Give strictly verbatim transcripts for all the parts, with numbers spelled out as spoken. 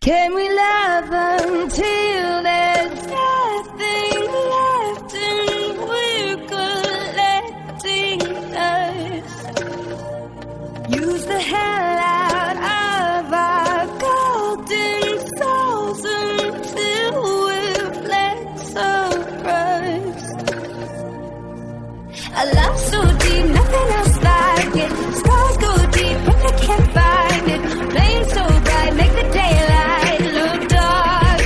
Can we love until there's nothing left and we're collecting dust? Use the hell out of our golden souls until we're flecks of rust. A love so deep, nothing else like it. Scars go deep, but they can't find it. Flame so bright, make the daylight look dark.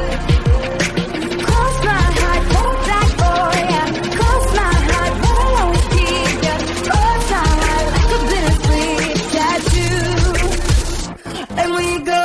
Cross my heart, don't black boy, yeah. Cross my heart, but I'll always keep ya. Cross my heart like a bittersweet tattoo. And we go.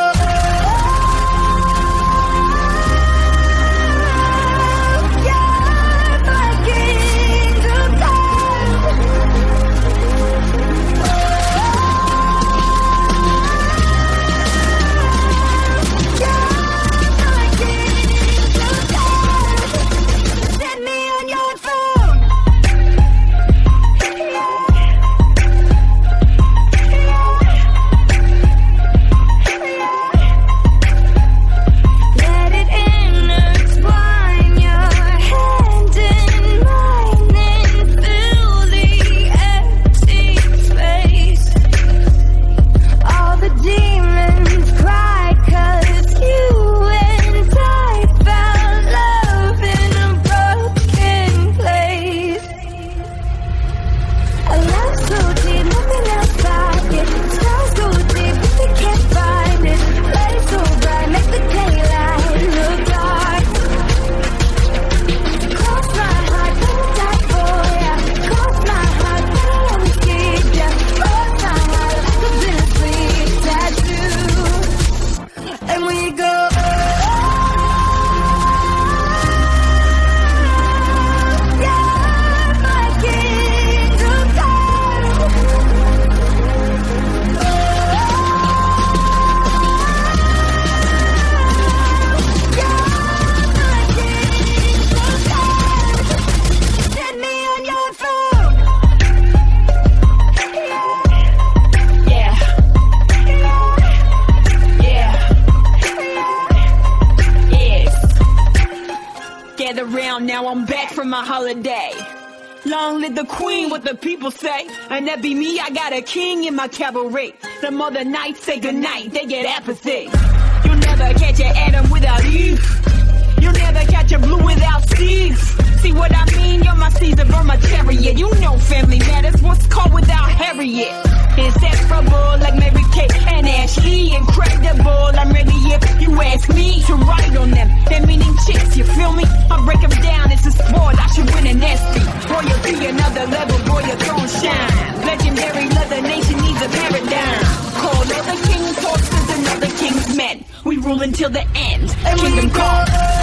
Now I'm back from my holiday. Long live the queen, what the people say. And that be me, I got a king in my cabaret. The mother knights say goodnight, they get apathy. You'll never catch an Adam without Eve. You'll never catch a blue without Steve. See what I mean? You're my Caesar, burn my chariot. You know family matters, what's called without Harriet? Inseparable like Mary Kate and Ashley. Incredible, I'm ready if you ask me to write on them. They're meaning chicks, you feel me? I break them down, it's a sport, I should win an ESPY. Royalty, another level, boy, your throne shine. Legendary leather nation needs a paradigm. Call other kings horses and other kings men. We rule until the end, And kingdom come.